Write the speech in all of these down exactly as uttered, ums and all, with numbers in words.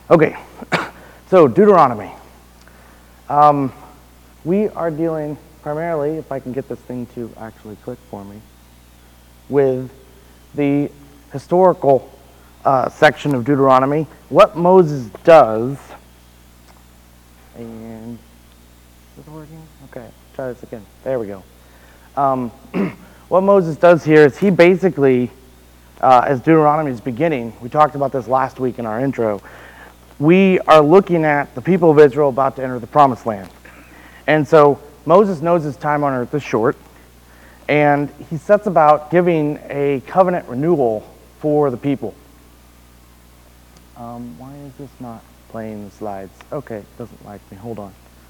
Okay, so Deuteronomy. Um, we are dealing primarily, if I can get this thing to actually click for me, with the historical uh, section of Deuteronomy. What Moses does, and is it working? Okay, try this again. There we go. Um, what Moses does here is he basically, uh, as Deuteronomy is beginning, we talked about this last week in our intro, we are looking at the people of Israel about to enter the promised land. And so Moses knows his time on earth is short, and he sets about giving a covenant renewal for the people. Um, why is this not playing the slides? Okay, it doesn't like me. Hold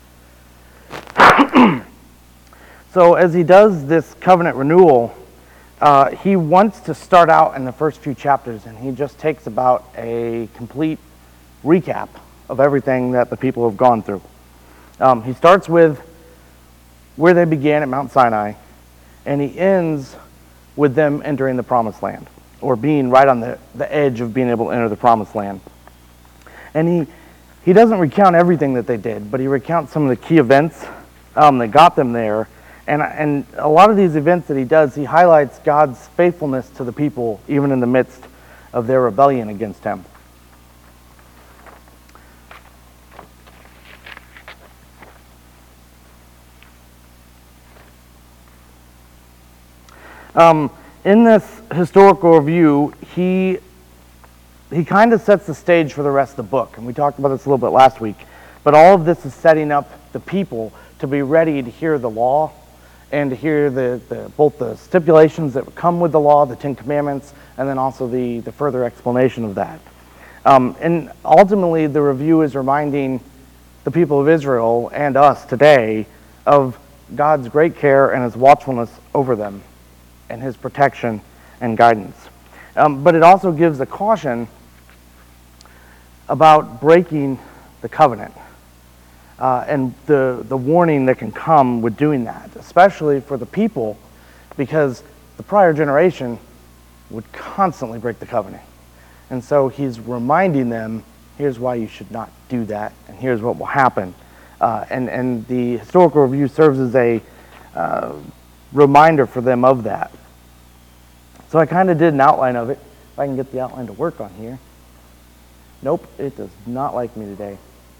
on. So as he does this covenant renewal, uh, he wants to start out in the first few chapters, and he just takes about a complete recap of everything that the people have gone through. Um, he starts with where they began at Mount Sinai, and he ends with them entering the promised land, or being right on the, the edge of being able to enter the promised land. And he, he doesn't recount everything that they did, but he recounts some of the key events um, that got them there. And, and a lot of these events that he does, he highlights God's faithfulness to the people, even in the midst of their rebellion against him. Um, in this historical review, he he kind of sets the stage for the rest of the book, and we talked about this a little bit last week, but all of this is setting up the people to be ready to hear the law and to hear the, the both the stipulations that come with the law, the Ten Commandments, and then also the, the further explanation of that. Um, and ultimately, the review is reminding the people of Israel and us today of God's great care and his watchfulness over them, and his protection and guidance. Um, but it also gives a caution about breaking the covenant uh, and the, the warning that can come with doing that, especially for the people, because the prior generation would constantly break the covenant. And so he's reminding them, here's why you should not do that, and here's what will happen. Uh, and, and the historical review serves as a uh, reminder for them of that. So I kind of did an outline of it. If I can get the outline to work on here. Nope, it does not like me today.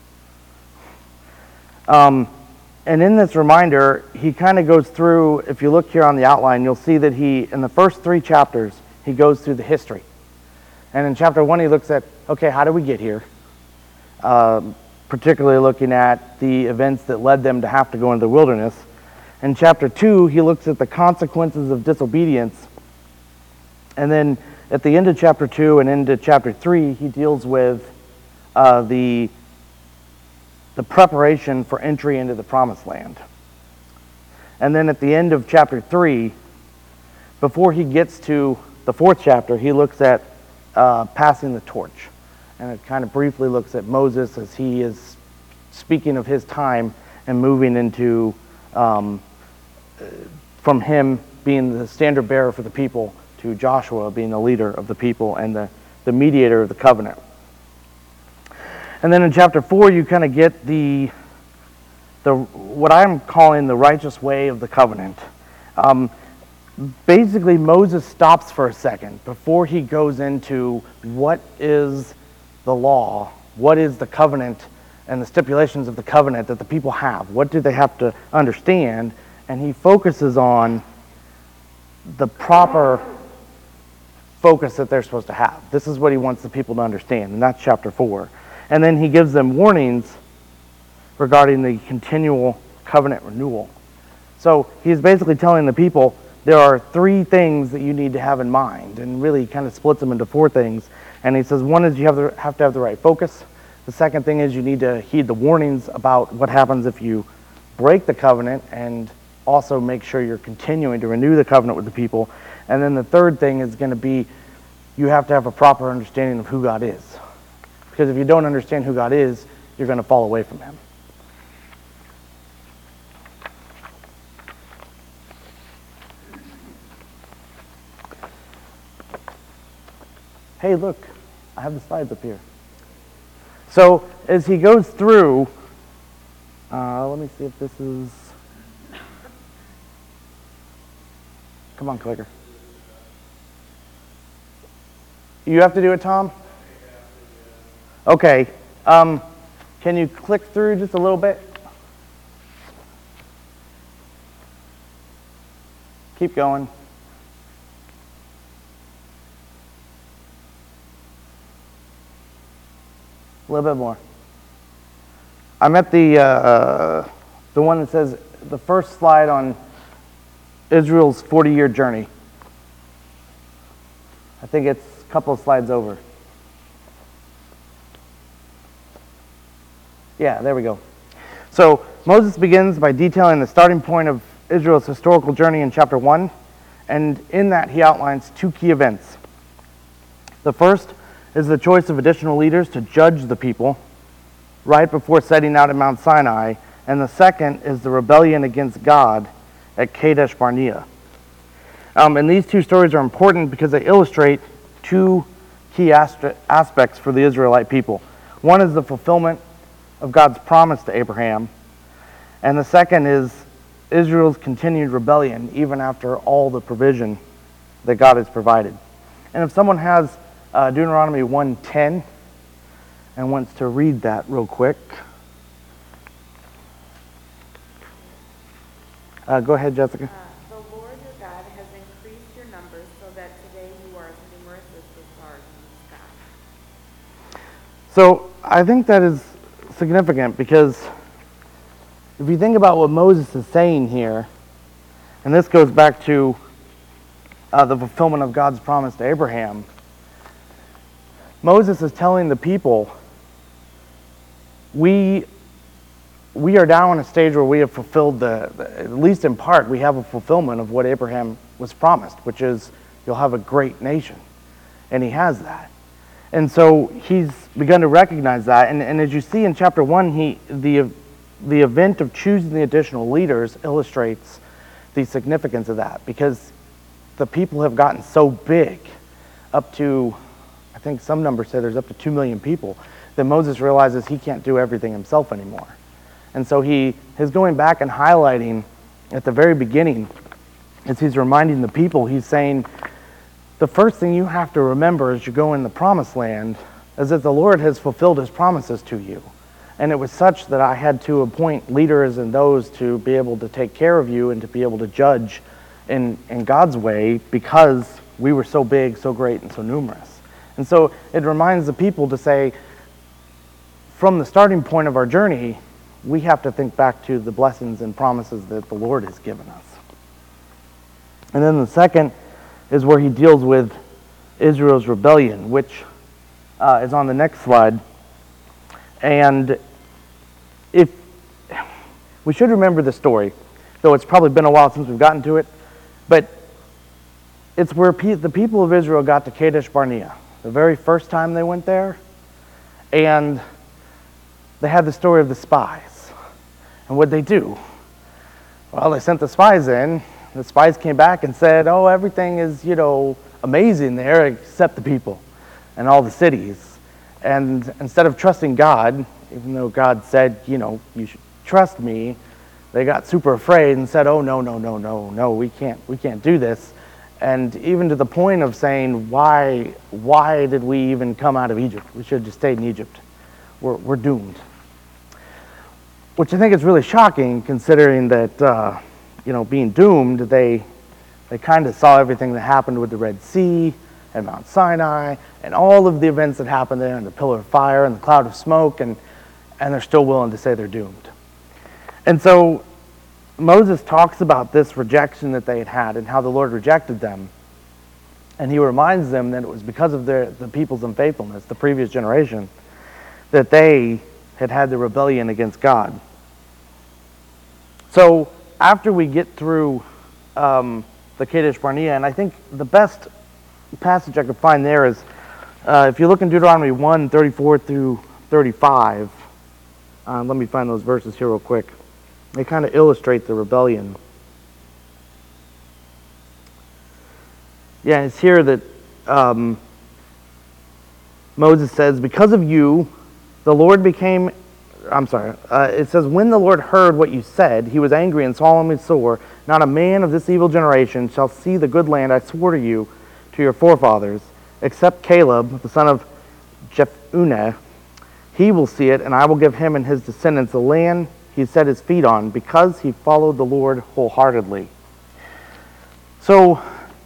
Um, and in this reminder, he kind of goes through, if you look here on the outline, you'll see that he, in the first three chapters, he goes through the history. And in chapter one, he looks at, okay, how did we get here? Um, particularly looking at the events that led them to have to go into the wilderness. In chapter two, he looks at the consequences of disobedience. And then at the end of chapter two and into chapter three, he deals with uh, the, the preparation for entry into the promised land. And then at the end of chapter three, before he gets to the fourth chapter, he looks at uh, passing the torch. And it kind of briefly looks at Moses as he is speaking of his time and moving into, um, from him being the standard bearer for the people to Joshua being the leader of the people and the, the mediator of the covenant. And then in chapter four, you kind of get the, the what I'm calling the righteous way of the covenant. Um, basically, Moses stops for a second before he goes into what is the law, what is the covenant, and the stipulations of the covenant that the people have. What do they have to understand? And he focuses on the proper focus that they're supposed to have. This is what he wants the people to understand, and that's chapter four. And then he gives them warnings regarding the continual covenant renewal. So he's basically telling the people there are three things that you need to have in mind, and really kind of splits them into four things. And he says one is you have, the, have to have the right focus. The second thing is you need to heed the warnings about what happens if you break the covenant, and also make sure you're continuing to renew the covenant with the people. And then the third thing is going to be you have to have a proper understanding of who God is. Because if you don't understand who God is, you're going to fall away from him. Hey, look, I have the slides up here. So as he goes through, uh, let me see if this is, come on, clicker. You have to do it, Tom? Okay. Um, can you click through just a little bit? Keep going. A little bit more. I'm at the uh, the one that says the first slide on Israel's forty-year journey. I think it's a couple of slides over. Yeah, there we go. So Moses begins by detailing the starting point of Israel's historical journey in chapter one, and in that he outlines two key events. The first is the choice of additional leaders to judge the people right before setting out at Mount Sinai, and the second is the rebellion against God at Kadesh Barnea. Um, and these two stories are important because they illustrate two key astra- aspects for the Israelite people. One is the fulfillment of God's promise to Abraham, and the second is Israel's continued rebellion even after all the provision that God has provided. And if someone has uh, Deuteronomy one ten and wants to read that real quick, uh, go ahead, Jessica. Uh, the Lord your God has increased your numbers so that today you are as numerous as the stars in the sky. So I think that is significant because if you think about what Moses is saying here, and this goes back to uh, the fulfillment of God's promise to Abraham, Moses is telling the people, we we are now in a stage where we have fulfilled the, the, at least in part, we have a fulfillment of what Abraham was promised, which is you'll have a great nation. And he has that. And so he's begun to recognize that. And, and as you see in chapter one, he the the event of choosing the additional leaders illustrates the significance of that, because the people have gotten so big, up to, I think some numbers say there's up to two million people, that Moses realizes he can't do everything himself anymore. And so he is going back and highlighting at the very beginning, as he's reminding the people, he's saying, the first thing you have to remember as you go in the promised land is that the Lord has fulfilled his promises to you. And it was such that I had to appoint leaders and those to be able to take care of you and to be able to judge in, in God's way, because we were so big, so great, and so numerous. And so it reminds the people to say, from the starting point of our journey, we have to think back to the blessings and promises that the Lord has given us. And then the second is where he deals with Israel's rebellion, which uh, is on the next slide. And if we should remember the story, though it's probably been a while since we've gotten to it, but it's where pe- the people of Israel got to Kadesh Barnea, the very first time they went there, and they had the story of the spies. And what'd they do? Well, they sent the spies in. The spies came back and said, oh, everything is, you know, amazing there except the people and all the cities. And instead of trusting God, even though God said, you know, you should trust me, they got super afraid and said, oh, no, no, no, no, no, we can't, we can't do this. And even to the point of saying, why, why did we even come out of Egypt? We should have just stayed in Egypt. We're, we're doomed. Which I think is really shocking, considering that, uh, you know, being doomed, they they kind of saw everything that happened with the Red Sea and Mount Sinai and all of the events that happened there, and the pillar of fire and the cloud of smoke, and and they're still willing to say they're doomed. And so Moses talks about this rejection that they had had and how the Lord rejected them. And he reminds them that it was because of their, the people's unfaithfulness, the previous generation, that they had had the rebellion against God. So after we get through um, the Kadesh Barnea, and I think the best passage I could find there is, uh, if you look in Deuteronomy one, thirty-four through thirty-five, uh, let me find those verses here real quick. They kind of illustrate the rebellion. Yeah, it's here that um, Moses says, because of you The Lord became, I'm sorry, uh, it says, when the Lord heard what you said, he was angry and solemnly sore. Not a man of this evil generation shall see the good land I swore to you, to your forefathers, except Caleb, the son of Jephunneh. He will see it, and I will give him and his descendants the land he set his feet on, because he followed the Lord wholeheartedly. So,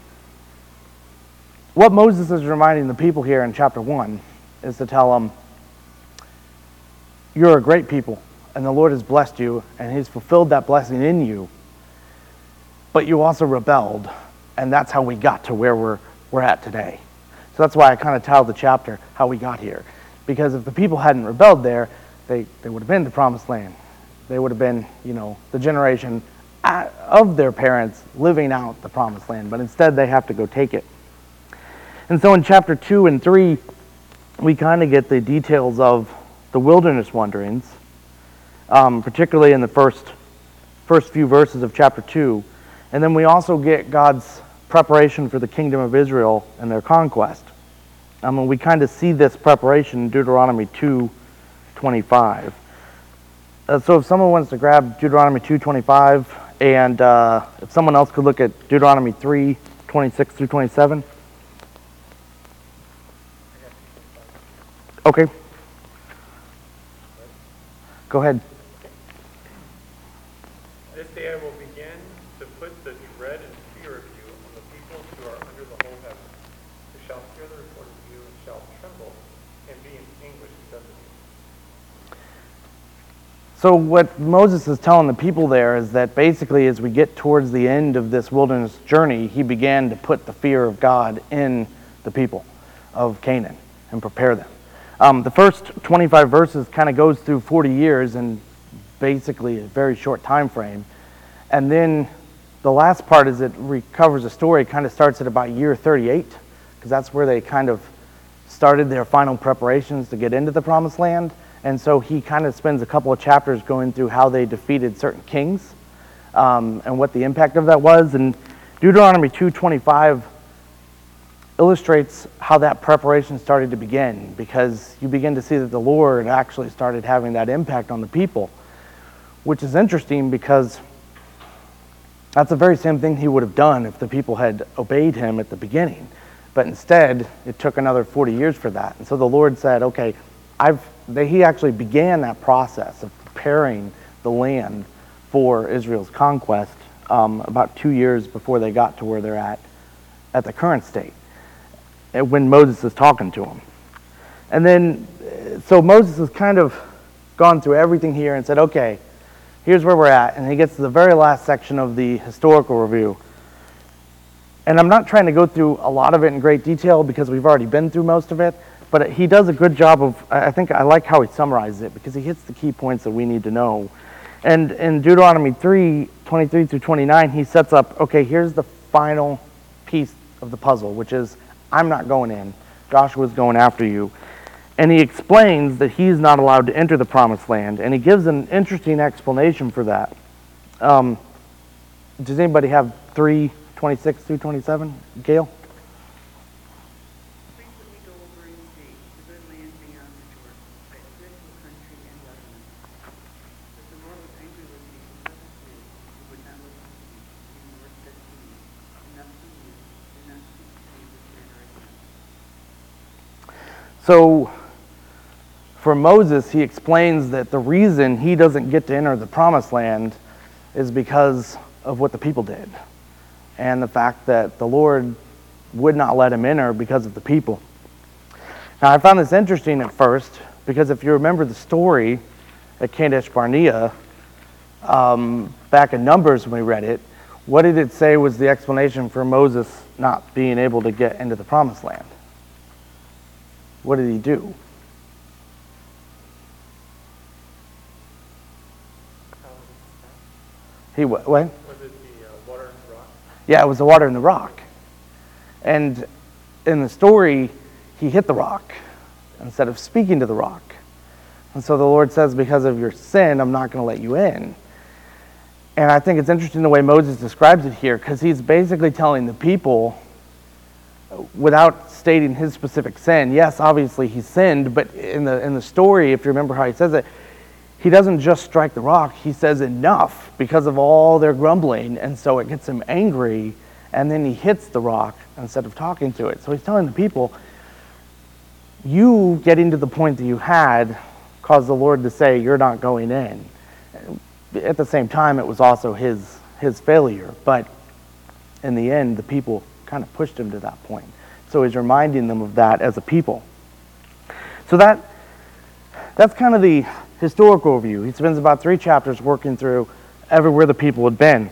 what Moses is reminding the people here in chapter one is to tell them, you're a great people, and the Lord has blessed you, and he's fulfilled that blessing in you, but you also rebelled, and that's how we got to where we're, we're at today. So that's why I kind of titled the chapter, How We Got Here. Because if the people hadn't rebelled there, they, they would have been in the promised land. They would have been, you know, the generation of their parents living out the promised land, but instead they have to go take it. And so in chapter two and three, we kind of get the details of the wilderness wanderings, um, particularly in the first, first few verses of chapter two. And then we also get God's preparation for the kingdom of Israel and their conquest. I mean, we kind of see this preparation in Deuteronomy two twenty-five. Uh, so if someone wants to grab Deuteronomy two twenty-five, and uh, if someone else could look at Deuteronomy three twenty-six through twenty-seven. Okay. Go ahead. This day I will begin to put the dread and fear of you on the peoples who are under the whole heaven, who shall hear the report of you and shall tremble and be in anguish because of you. So what Moses is telling the people there is that basically as we get towards the end of this wilderness journey, he began to put the fear of God in the people of Canaan and prepare them. Um, the first twenty-five verses kind of goes through forty years in basically a very short time frame. And then the last part is it recovers the story. It kind of starts at about year thirty-eight, because that's where they kind of started their final preparations to get into the promised land. And so he kind of spends a couple of chapters going through how they defeated certain kings um, and what the impact of that was. And Deuteronomy two twenty-five illustrates how that preparation started to begin, because you begin to see that the Lord actually started having that impact on the people, which is interesting because that's the very same thing he would have done if the people had obeyed him at the beginning. But instead, it took another forty years for that. And so the Lord said, okay, I've, they, he actually began that process of preparing the land for Israel's conquest um, about two years before they got to where they're at at the current state, when Moses is talking to them. And then, so Moses has kind of gone through everything here and said, okay, here's where we're at. And he gets to the very last section of the historical review. And I'm not trying to go through a lot of it in great detail because we've already been through most of it, but he does a good job of, I think I like how he summarizes it because he hits the key points that we need to know. And in Deuteronomy three, twenty-three through twenty-nine, he sets up, okay, here's the final piece of the puzzle, which is, I'm not going in. Joshua's going after you. And he explains that he's not allowed to enter the promised land. And he gives an interesting explanation for that. Um, does anybody have three twenty-six through twenty-seven? Gail? Place that we go over in see, the good land beyond the Jordan, a spiritual country and Lebanon. But the Lord was angry with me because of you, who would not listen to me. And the Lord said to me, enough from you, do not speak to me this matter again. So, for Moses, he explains that the reason he doesn't get to enter the promised land is because of what the people did, and the fact that the Lord would not let him enter because of the people. Now, I found this interesting at first, because if you remember the story at Kadesh Barnea, um, back in Numbers when we read it, what did it say was the explanation for Moses not being able to get into the promised land? What did he do? He what? Was it the uh, water and the rock? Yeah, it was the water in the rock. And in the story, he hit the rock instead of speaking to the rock. And so the Lord says, because of your sin, I'm not going to let you in. And I think it's interesting the way Moses describes it here, because he's basically telling the people, without stating his specific sin. Yes, obviously he sinned, but in the in the story, if you remember how he says it, he doesn't just strike the rock, he says enough because of all their grumbling, and so it gets him angry, and then he hits the rock instead of talking to it. So he's telling the people, you getting to the point that you had caused the Lord to say, you're not going in. At the same time, it was also his his failure, but in the end, the people kind of pushed him to that point. So he's reminding them of that as a people. So that that's kind of the historical view. He spends about three chapters working through everywhere the people had been.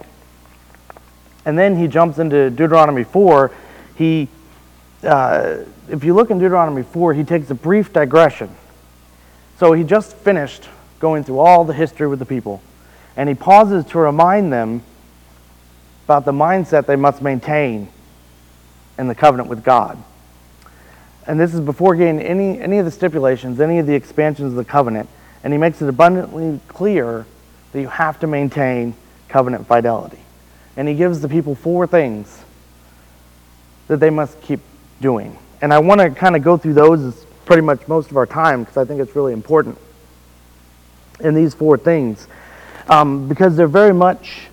And then he jumps into Deuteronomy four. He, uh, if you look in Deuteronomy four, he takes a brief digression. So he just finished going through all the history with the people, and he pauses to remind them about the mindset they must maintain in the covenant with God. And this is before getting any, any of the stipulations, any of the expansions of the covenant. And he makes it abundantly clear that you have to maintain covenant fidelity. And he gives the people four things that they must keep doing. And I want to kind of go through those as pretty much most of our time, because I think it's really important in these four things. Um, because they're very much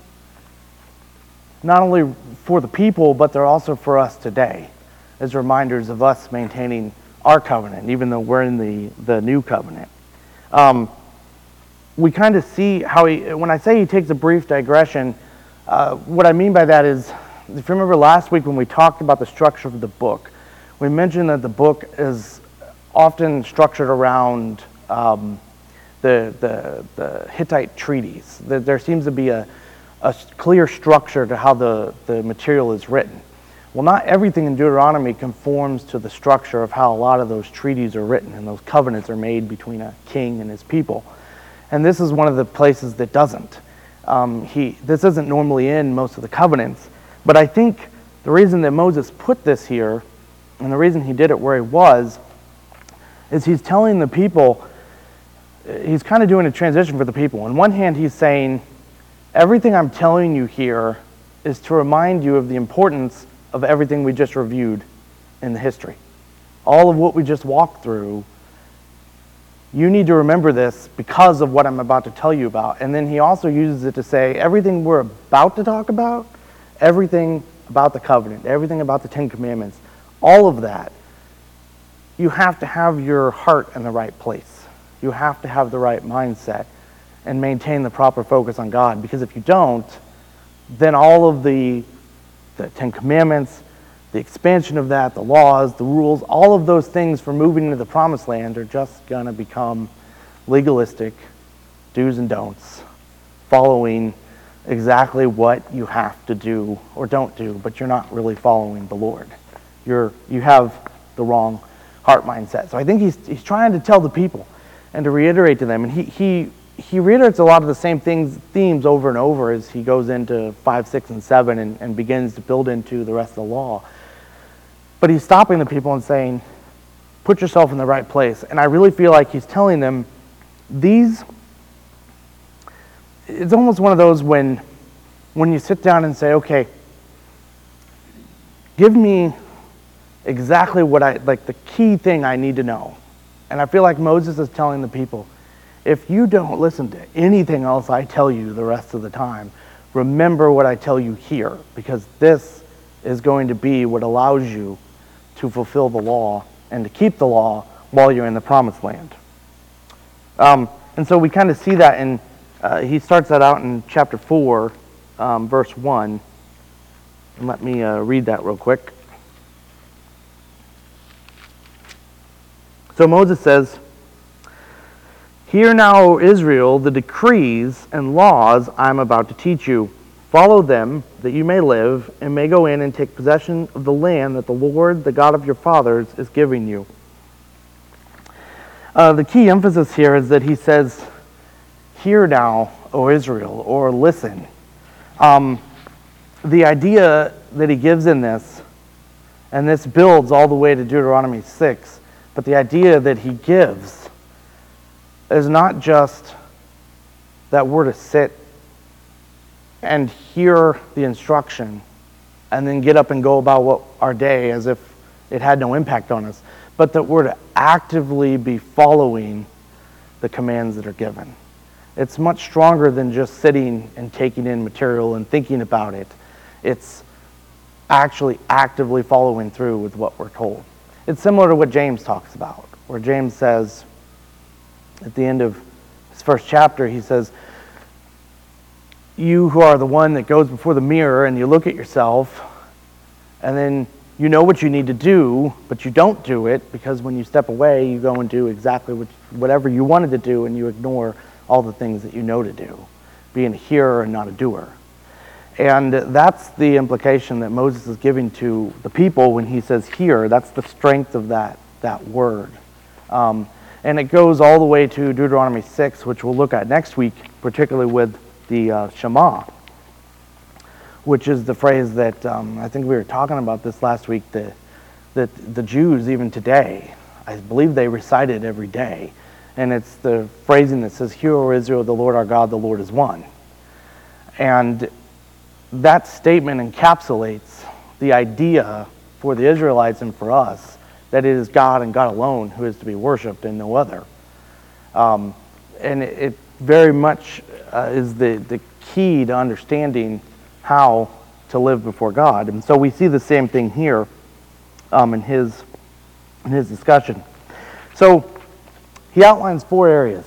not only for the people, but they're also for us today, as reminders of us maintaining our covenant, even though we're in the, the new covenant. Um, we kind of see how he, when I say he takes a brief digression, uh, what I mean by that is, if you remember last week when we talked about the structure of the book, we mentioned that the book is often structured around um, the, the, the Hittite treaties. There, there seems to be a, a clear structure to how the, the material is written. Well, not everything in Deuteronomy conforms to the structure of how a lot of those treaties are written and those covenants are made between a king and his people. And this is one of the places that doesn't. Um, he, this isn't normally in most of the covenants, but I think the reason that Moses put this here, and the reason he did it where he was, is he's telling the people, he's kind of doing a transition for the people. On one hand, he's saying, everything I'm telling you here is to remind you of the importance of everything we just reviewed in the history. All of what we just walked through, you need to remember this because of what I'm about to tell you about. And then he also uses it to say everything we're about to talk about, everything about the covenant, everything about the Ten Commandments, all of that, you have to have your heart in the right place. You have to have the right mindset and maintain the proper focus on God. Because if you don't, then all of the the Ten Commandments, the expansion of that, the laws, the rules, all of those things for moving into the promised land are just going to become legalistic do's and don'ts, following exactly what you have to do or don't do, but you're not really following the Lord. You're, you have the wrong heart mindset. So I think he's, he's trying to tell the people and to reiterate to them, and he, he He reiterates a lot of the same things, themes over and over as he goes into five, six, and seven and, and begins to build into the rest of the law. But he's stopping the people and saying, put yourself in the right place. And I really feel like he's telling them, these, it's almost one of those when, when you sit down and say, okay, give me exactly what I, like the key thing I need to know. And I feel like Moses is telling the people, if you don't listen to anything else I tell you the rest of the time, remember what I tell you here, because this is going to be what allows you to fulfill the law and to keep the law while you're in the promised land. Um, and so we kind of see that in, uh, he starts that out in chapter four, um, verse one. And let me uh, read that real quick. So Moses says, "Hear now, O Israel, the decrees and laws I am about to teach you. Follow them, that you may live, and may go in and take possession of the land that the Lord, the God of your fathers, is giving you." Uh, the key emphasis here is that he says, "Hear now, O Israel," or listen. Um, the idea that he gives in this, and this builds all the way to Deuteronomy six, but the idea that he gives is not just that we're to sit and hear the instruction and then get up and go about what our day as if it had no impact on us, but that we're to actively be following the commands that are given. It's much stronger than just sitting and taking in material and thinking about it. It's actually actively following through with what we're told. It's similar to what James talks about, where James says at the end of his first chapter, he says, you who are the one that goes before the mirror and you look at yourself and then you know what you need to do, but you don't do it because when you step away, you go and do exactly what, whatever you wanted to do and you ignore all the things that you know to do, being a hearer and not a doer. And that's the implication that Moses is giving to the people when he says hear. That's the strength of that, that word. Um, and it goes all the way to Deuteronomy six, which we'll look at next week, particularly with the uh, Shema, which is the phrase that um, I think we were talking about this last week, that, that the Jews, even today, I believe they recite it every day. And it's the phrasing that says, Hear, O Israel, the Lord our God, the Lord is one. And that statement encapsulates the idea for the Israelites and for us that it is God and God alone who is to be worshipped and no other. Um, and it, it very much uh, is the, the key to understanding how to live before God. And so we see the same thing here um, in his in his discussion. So he outlines four areas.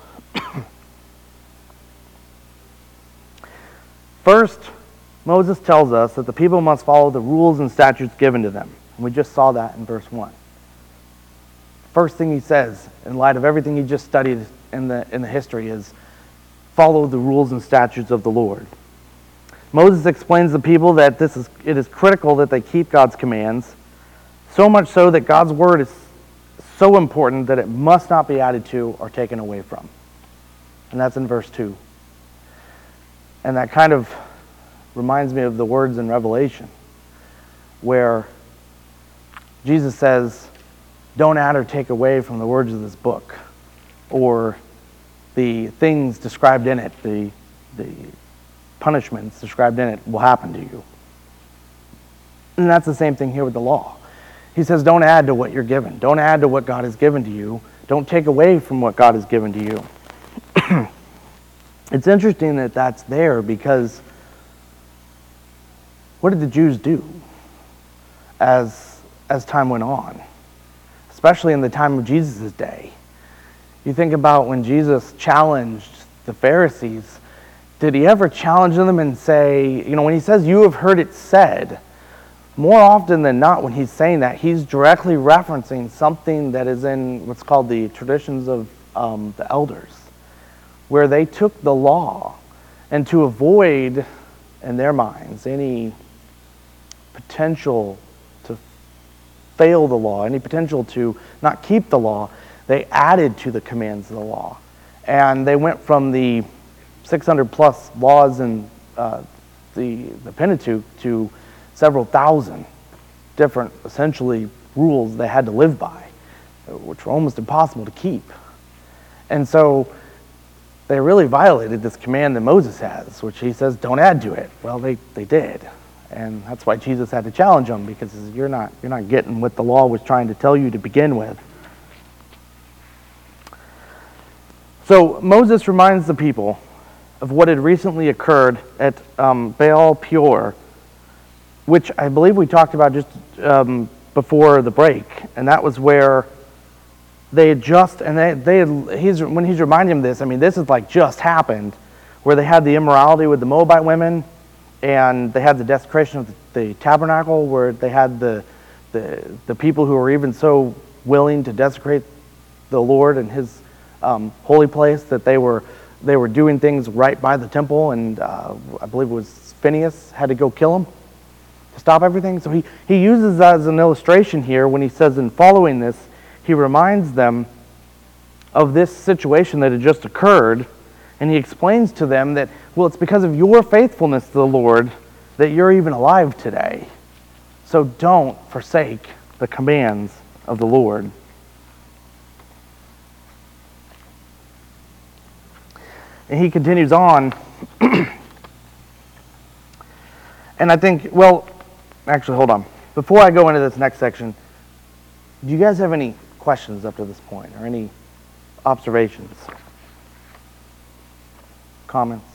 First, Moses tells us that the people must follow the rules and statutes given to them. And we just saw that in verse one. First thing he says, in light of everything he just studied in the in the history, is follow the rules and statutes of the Lord. Moses explains to the people that this is it is critical that they keep God's commands, so much so that God's word is so important that it must not be added to or taken away from. And that's in verse two. And that kind of reminds me of the words in Revelation, where Jesus says, don't add or take away from the words of this book, or the things described in it, the, the punishments described in it will happen to you. And that's the same thing here with the law. He says, don't add to what you're given. Don't add to what God has given to you. Don't take away from what God has given to you. It's interesting that that's there, because what did the Jews do as, as time went on? Especially in the time of Jesus' day. You think about when Jesus challenged the Pharisees, did he ever challenge them and say, you know, when he says, you have heard it said, more often than not when he's saying that, he's directly referencing something that is in what's called the traditions of um, the elders, where they took the law, and to avoid, in their minds, any potential to fail the law, any potential to not keep the law, they added to the commands of the law. And they went from the six hundred plus laws in uh, the, the Pentateuch to several thousand different, essentially, rules they had to live by, which were almost impossible to keep. And so they really violated this command that Moses has, which he says, don't add to it. Well, they, they did. And that's why Jesus had to challenge them, because you're not, you're not getting what the law was trying to tell you to begin with. So Moses reminds the people of what had recently occurred at um, Baal Peor, which I believe we talked about just um, before the break, and that was where they had just, and they, they had, he's, when he's reminding them this, I mean, this is like just happened, where they had the immorality with the Moabite women, and they had the desecration of the, the tabernacle, where they had the, the the people who were even so willing to desecrate the Lord and his um, holy place that they were they were doing things right by the temple, and uh, I believe it was Phinehas had to go kill him to stop everything. So he, he uses that as an illustration here when he says, in following this, he reminds them of this situation that had just occurred, and he explains to them that, well, it's because of your faithfulness to the Lord that you're even alive today. So don't forsake the commands of the Lord. And he continues on, and I think, well, actually, hold on. Before I go into this next section, Do you guys have any questions up to this point, or any observations, comments?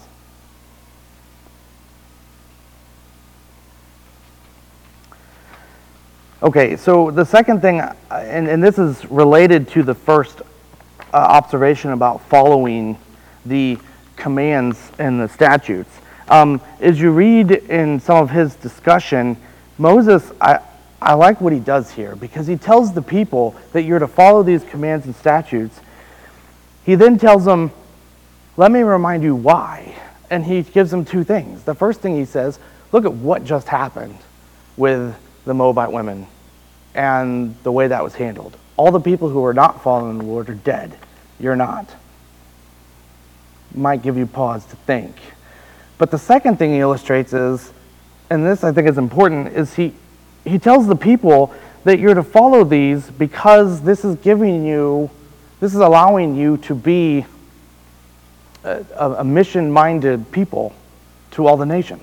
Okay, so the second thing, and, and this is related to the first uh, observation about following the commands and the statutes. Um, as you read in some of his discussion, Moses, I, I like what he does here, because he tells the people that you're to follow these commands and statutes. He then tells them, let me remind you why. And he gives them two things. The first thing he says, look at what just happened with the Moabite women and the way that was handled. All the people who are not following the Lord are dead. You're not. Might give you pause to think. But the second thing he illustrates is, and this I think is important, is he, he tells the people that you're to follow these because this is giving you, this is allowing you to be a, a mission-minded people to all the nations.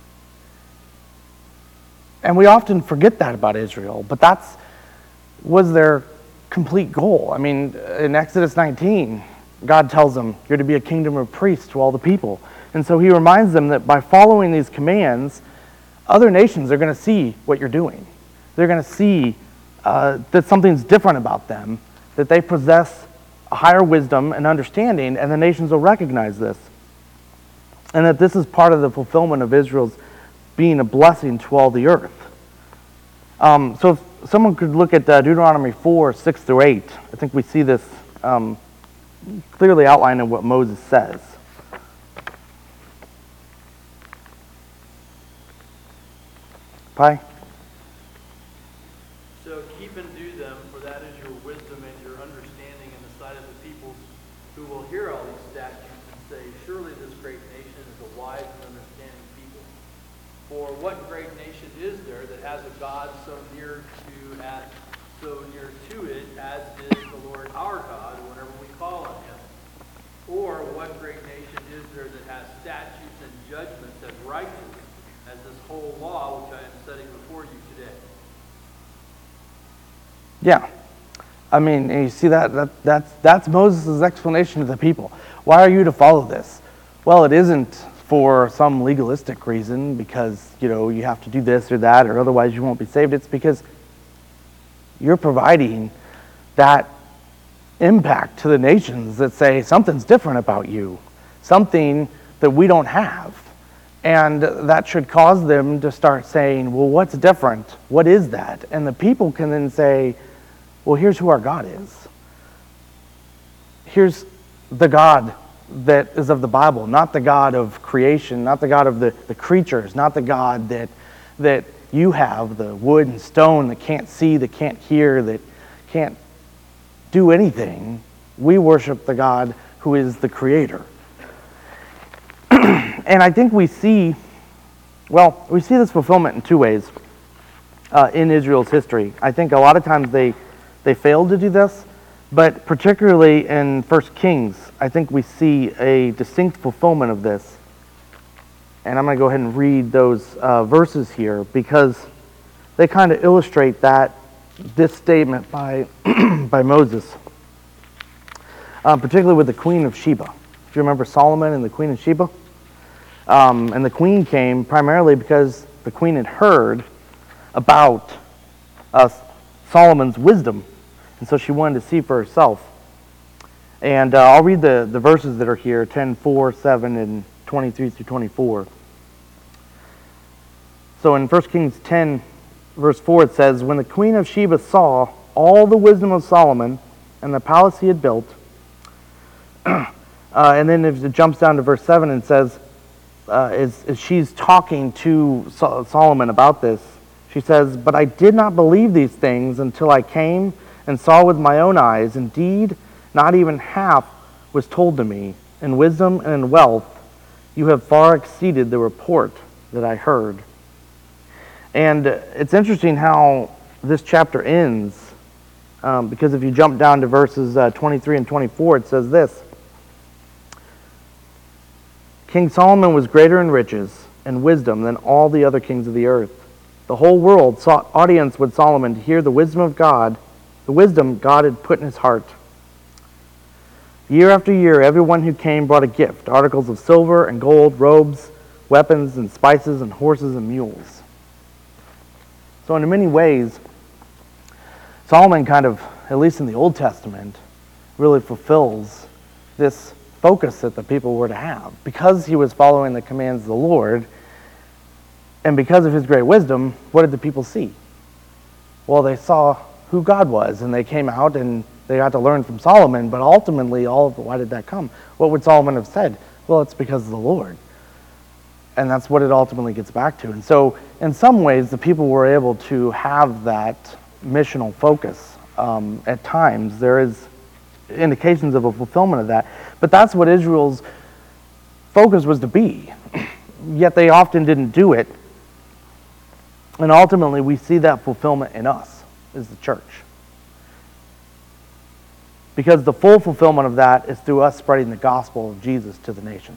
And we often forget that about Israel, but that's was their complete goal. I mean, in Exodus nineteen, God tells them, you're to be a kingdom of priests to all the people. And so he reminds them that by following these commands, other nations are going to see what you're doing. They're going to see uh, that something's different about them, that they possess a higher wisdom and understanding, and the nations will recognize this. And that this is part of the fulfillment of Israel's being a blessing to all the earth. Um, so if someone could look at uh, Deuteronomy four, six through eight, I think we see this um, clearly outlined in what Moses says. Pi? So keep and do them, for that is your wisdom and your understanding in the sight of the peoples, who will hear all these statutes and say, surely this great nation is a wise and understanding people. For what great nation is there that has a God so near to at so near to it as is the Lord our God whenever we call on him? Or what great nation is there that has statutes and judgments as righteous as this whole law which I am setting before you today? Yeah. I mean, you see that, that that's, that's Moses' explanation to the people. Why are you to follow this? Well, it isn't for some legalistic reason because, you know, you have to do this or that or otherwise you won't be saved. It's because you're providing that impact to the nations that say something's different about you, something that we don't have. And that should cause them to start saying, well, what's different? What is that? And the people can then say, well, here's who our God is. Here's the God that is of the Bible, not the God of creation, not the God of the, the creatures, not the God that that you have, the wood and stone that can't see, that can't hear, that can't do anything. We worship the God who is the creator. And I think we see, well, we see this fulfillment in two ways uh, in Israel's history. I think a lot of times they, they failed to do this, but particularly in First Kings, I think we see a distinct fulfillment of this. And I'm going to go ahead and read those uh, verses here because they kind of illustrate that, this statement by, by Moses, uh, particularly with the Queen of Sheba. Do you remember Solomon and the Queen of Sheba? Um, and the queen came primarily because the queen had heard about uh, Solomon's wisdom. And so she wanted to see for herself. And uh, I'll read the, the verses that are here, ten, four, seven, and twenty-three through twenty-four. So in First Kings ten, verse four, it says, when the queen of Sheba saw all the wisdom of Solomon and the palace he had built, uh, and then if it jumps down to verse seven and says, uh, as, as she's talking to Sol- Solomon about this, she says, but I did not believe these things until I came and saw with my own eyes. Indeed, not even half was told to me. In wisdom and in wealth, you have far exceeded the report that I heard. And it's interesting how this chapter ends, um, because if you jump down to verses uh, twenty-three and twenty-four, it says this. King Solomon was greater in riches and wisdom than all the other kings of the earth. The whole world sought audience with Solomon to hear the wisdom of God the wisdom God had put in his heart. Year after year, everyone who came brought a gift, articles of silver and gold, robes, weapons and spices and horses and mules. So in many ways, Solomon kind of, at least in the Old Testament, really fulfills this focus that the people were to have. Because he was following the commands of the Lord, and because of his great wisdom, what did the people see? Well, they saw who God was, and they came out and they got to learn from Solomon, but ultimately, all of, why did that come? What would Solomon have said? Well, it's because of the Lord. And that's what it ultimately gets back to. And so, in some ways, the people were able to have that missional focus. Um, at times, there is indications of a fulfillment of that. But that's what Israel's focus was to be. Yet they often didn't do it. And ultimately, we see that fulfillment in us, as the church. Because the full fulfillment of that is through us spreading the gospel of Jesus to the nations.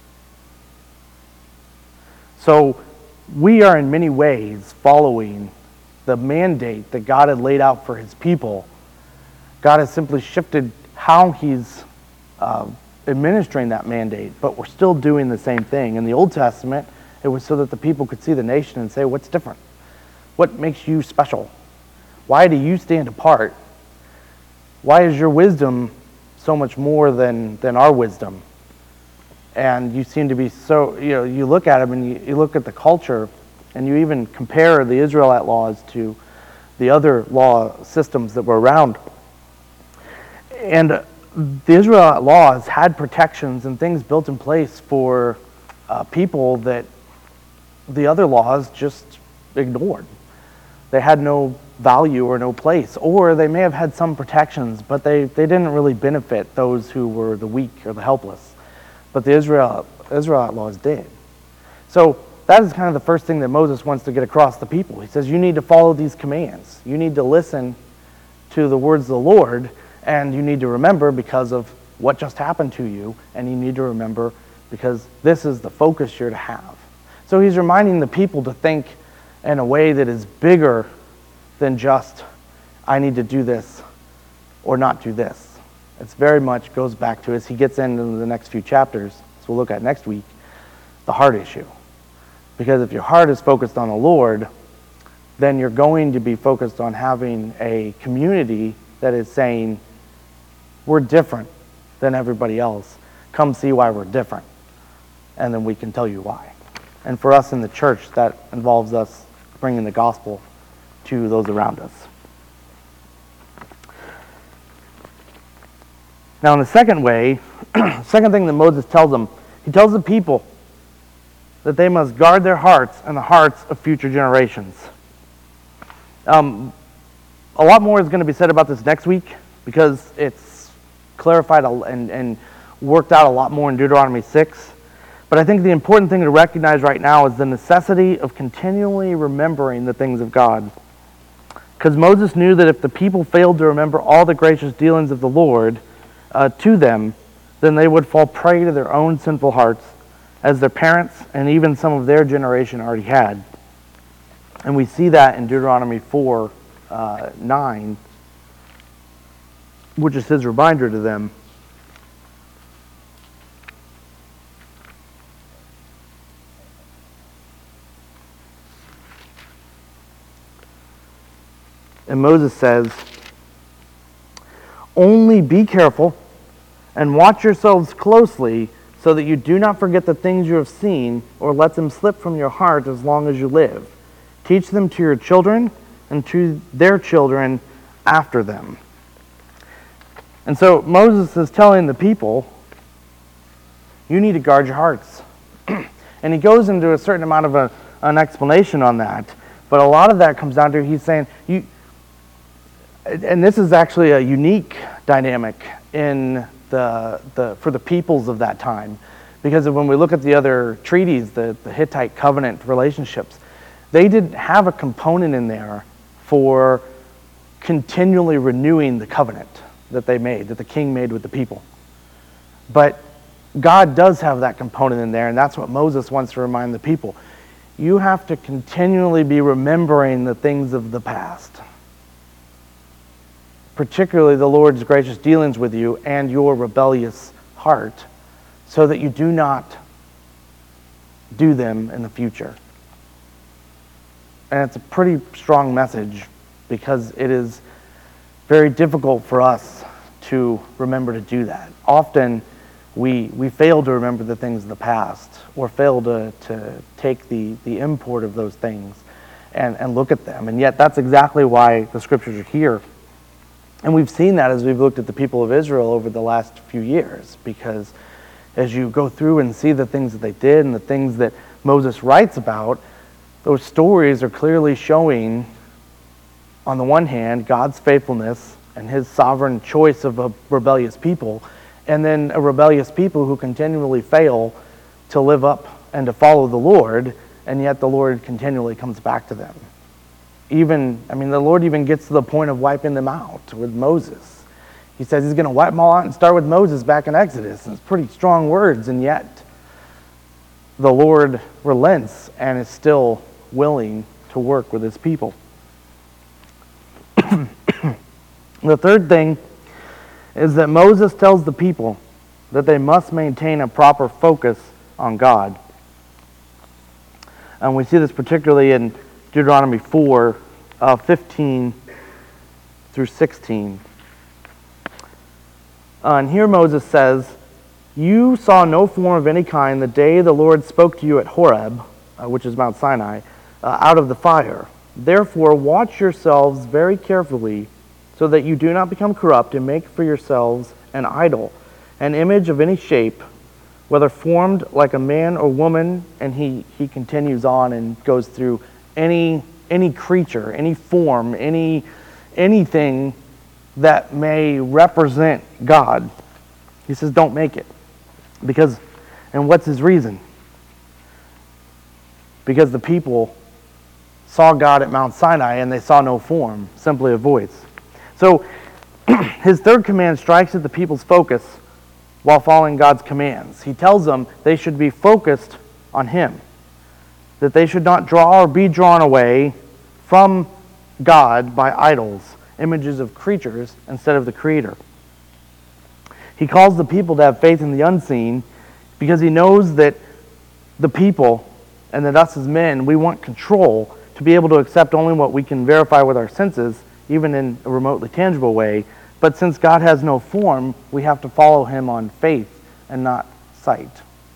So we are in many ways following the mandate that God had laid out for his people. God has simply shifted how he's uh, administering that mandate, but we're still doing the same thing. In the Old Testament, it was so that the people could see the nation and say, what's different? What makes you special? Why do you stand apart? Why is your wisdom so much more than, than our wisdom? And you seem to be so, you know, you look at them and you, you look at the culture and you even compare the Israelite laws to the other law systems that were around. And the Israelite laws had protections and things built in place for uh, people that the other laws just ignored. They had no value or no place, or they may have had some protections, but they, they didn't really benefit those who were the weak or the helpless. But the Israel, Israelite laws did. So that is kind of the first thing that Moses wants to get across the people. He says, you need to follow these commands. You need to listen to the words of the Lord, and you need to remember because of what just happened to you, and you need to remember because this is the focus you're to have. So he's reminding the people to think in a way that is bigger than just, I need to do this or not do this. It's very much goes back to, as he gets into the next few chapters, as we'll look at next week, the heart issue. Because if your heart is focused on the Lord, then you're going to be focused on having a community that is saying, we're different than everybody else. Come see why we're different. And then we can tell you why. And for us in the church, that involves us bringing the gospel to those around us. Now, in the second way, second thing that Moses tells them, he tells the people that they must guard their hearts and the hearts of future generations. Um, a lot more is going to be said about this next week because it's clarified and, and worked out a lot more in Deuteronomy six. But I think the important thing to recognize right now is the necessity of continually remembering the things of God. Because Moses knew that if the people failed to remember all the gracious dealings of the Lord uh, to them, then they would fall prey to their own sinful hearts, as their parents and even some of their generation already had. And we see that in Deuteronomy four, uh, nine, which is his reminder to them. And Moses says, only be careful and watch yourselves closely so that you do not forget the things you have seen or let them slip from your heart as long as you live. Teach them to your children and to their children after them. And so Moses is telling the people, you need to guard your hearts. And he goes into a certain amount of a, an explanation on that. But a lot of that comes down to, he's saying, you, and this is actually a unique dynamic in the, the for the peoples of that time. Because when we look at the other treaties, the, the Hittite covenant relationships, they didn't have a component in there for continually renewing the covenant that they made, that the king made with the people. But God does have that component in there, and that's what Moses wants to remind the people. You have to continually be remembering the things of the past. particularly the Lord's gracious dealings with you and your rebellious heart, so that you do not do them in the future. And it's a pretty strong message, because it is very difficult for us to remember to do that. Often we we fail to remember the things of the past, or fail to, to take the, the import of those things and, and look at them. And yet that's exactly why the scriptures are here. And we've seen that as we've looked at the people of Israel over the last few years, because as you go through and see the things that they did and the things that Moses writes about, those stories are clearly showing, on the one hand, God's faithfulness and his sovereign choice of a rebellious people, and then a rebellious people who continually fail to live up and to follow the Lord, and yet the Lord continually comes back to them. Even, I mean, the Lord even gets to the point of wiping them out with Moses. He says he's going to wipe them all out and start with Moses back in Exodus. And it's pretty strong words, and yet the Lord relents and is still willing to work with his people. The third thing is that Moses tells the people that they must maintain a proper focus on God. And we see this particularly in Deuteronomy four, uh, fifteen through sixteen. Uh, and here Moses says, "You saw no form of any kind the day the Lord spoke to you at Horeb," uh, which is Mount Sinai, uh, "out of the fire. Therefore watch yourselves very carefully, so that you do not become corrupt and make for yourselves an idol, an image of any shape, whether formed like a man or woman." And he, he continues on and goes through any any creature, any form, any anything that may represent God. He says, don't make it. Because, and what's his reason? Because the people saw God at Mount Sinai and they saw no form, simply a voice. So his third command strikes at the people's focus while following God's commands. He tells them they should be focused on him, that they should not draw or be drawn away from God by idols, images of creatures, instead of the Creator. He calls the people to have faith in the unseen, because he knows that the people, and that us as men, we want control to be able to accept only what we can verify with our senses, even in a remotely tangible way. But since God has no form, we have to follow him on faith and not sight.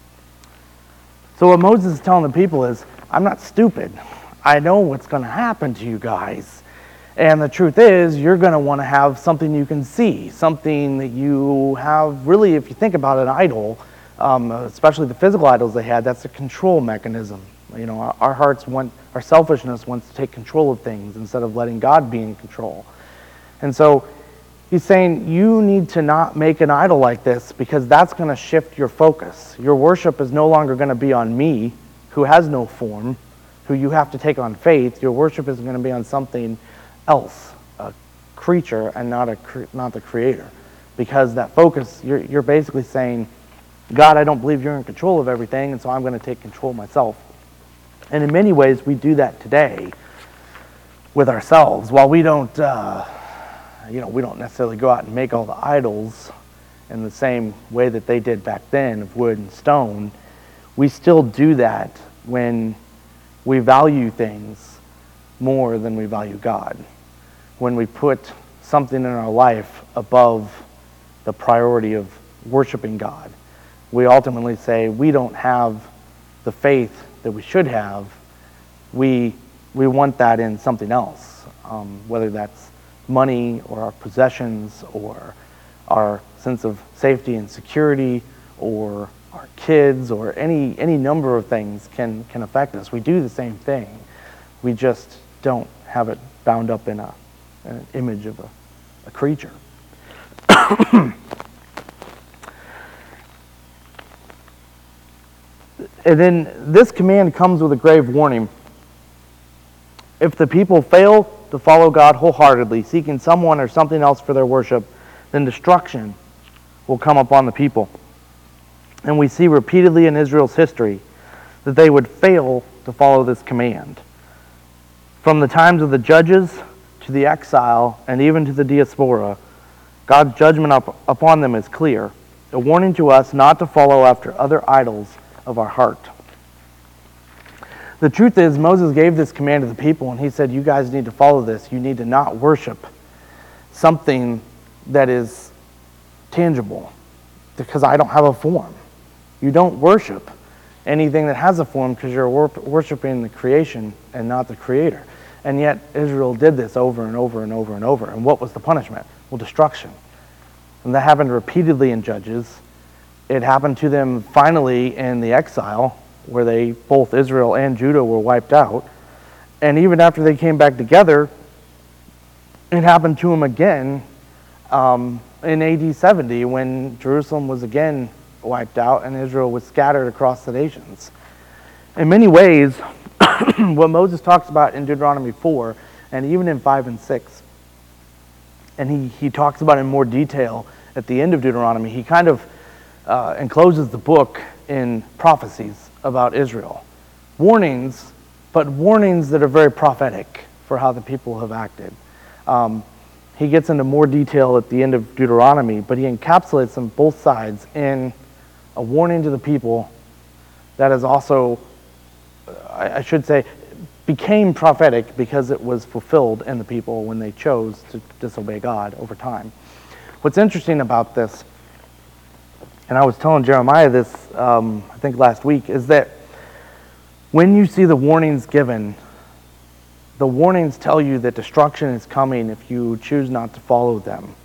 So what Moses is telling the people is, I'm not stupid. I know what's going to happen to you guys. And the truth is, you're going to want to have something you can see, something that you have, really, if you think about an idol, um, especially the physical idols they had, that's a control mechanism. You know, our, our hearts want, our selfishness wants to take control of things instead of letting God be in control. And so he's saying you need to not make an idol like this, because that's going to shift your focus. Your worship is no longer going to be on me, who has no form, who you have to take on faith. Your worship is going to be on something else, a creature, and not a not the Creator. Because that focus, you're, you're basically saying, God, I don't believe you're in control of everything, and so I'm going to take control myself. And in many ways, we do that today with ourselves. While we don't, uh, you know, we don't necessarily go out and make all the idols in the same way that they did back then of wood and stone, we still do that when we value things more than we value God. When we put something in our life above the priority of worshiping God, we ultimately say we don't have the faith that we should have. We we want that in something else, um, whether that's money or our possessions or our sense of safety and security or our kids or any any number of things can can affect us. We do the same thing. We just don't have it bound up in a an image of a, a creature. And then this command comes with a grave warning. If the people fail to follow God wholeheartedly, seeking someone or something else for their worship, then destruction will come upon the people. And we see repeatedly in Israel's history that they would fail to follow this command. From the times of the judges to the exile, and even to the diaspora, God's judgment up, upon them is clear, a warning to us not to follow after other idols of our heart. The truth is, Moses gave this command to the people, and he said, you guys need to follow this. You need to not worship something that is tangible, because I don't have a form. You don't worship anything that has a form because you're wor- worshiping the creation and not the creator. And yet Israel did this over and over and over and over. And what was the punishment? Well, destruction. And that happened repeatedly in Judges. It happened to them finally in the exile, where they, both Israel and Judah, were wiped out. And even after they came back together, it happened to them again um, in A D seventy, when Jerusalem was again wiped out and Israel was scattered across the nations. In many ways, what Moses talks about in Deuteronomy four, and even in five and six, and he, he talks about in more detail at the end of Deuteronomy, he kind of uh, encloses the book in prophecies about Israel. Warnings, but warnings that are very prophetic for how the people have acted. Um, he gets into more detail at the end of Deuteronomy, but he encapsulates them both sides in a warning to the people that is also, I should say, became prophetic because it was fulfilled in the people when they chose to disobey God over time. What's interesting about this, and I was telling Jeremiah this, um, I think last week, is that when you see the warnings given, the warnings tell you that destruction is coming if you choose not to follow them.